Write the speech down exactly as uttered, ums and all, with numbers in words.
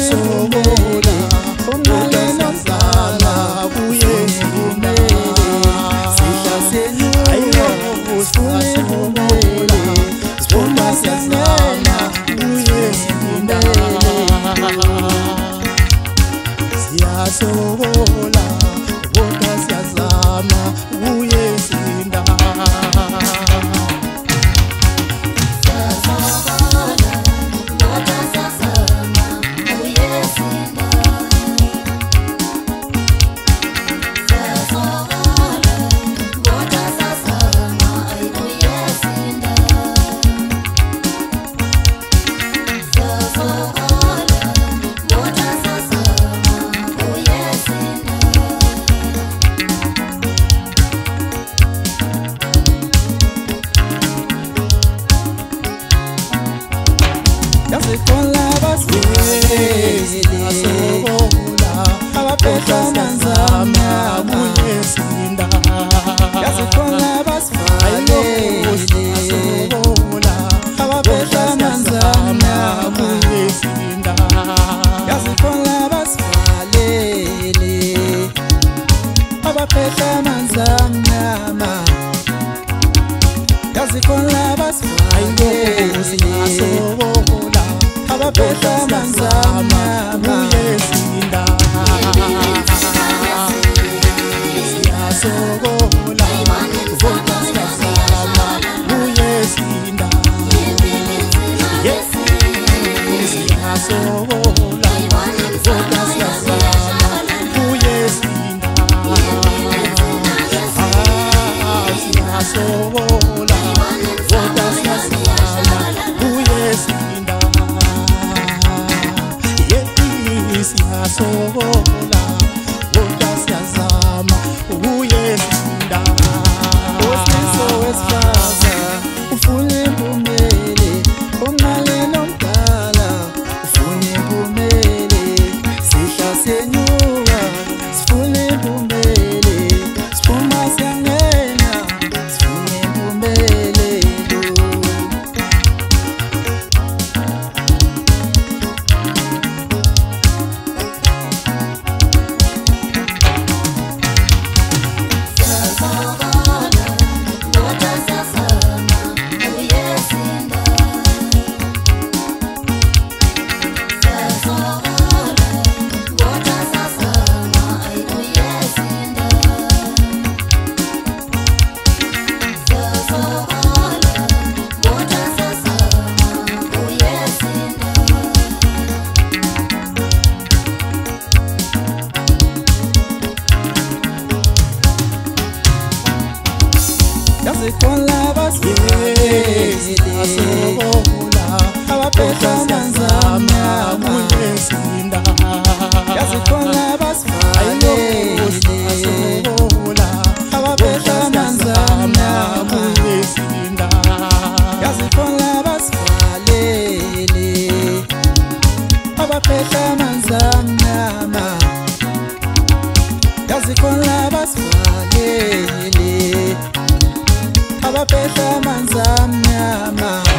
siyasokola omncane nomdala kuye sivumele sidla senyuka siyasokola siphuma siyazama kuye sivumele siyasokola kodwa siyazama kuye sinda Yazikhona abaswele asobola abaphetha amanzana kuye sinda Yazikhona abaswele asobola abaphetha amanzana kuye sinda Yazikhona abaswele abaphetha amanzana Yazikhona abaswele asobola abaphetha amanzana kuye sinda siyasokola kodwa siyazama kuye sinda siyasokola kodwa siyazama kuye sinda siyasokola kodwa siyazama kuye sinda siyasokola kodwa siyazama kuye sinda Osiso wesifaza ufune impumele omncane nomdala ufune impumele sidla senyuka sifune impumele siphuma siyangena sifune impumele Yazikhona abaswele asobola abaphetha amanzana kuye sinda Yazikhona abaswele asobola abaphetha amanzana kuye sinda Yazikhona abaswele abaphetha amanzana Yazikhona abaswele abaphetha amanzana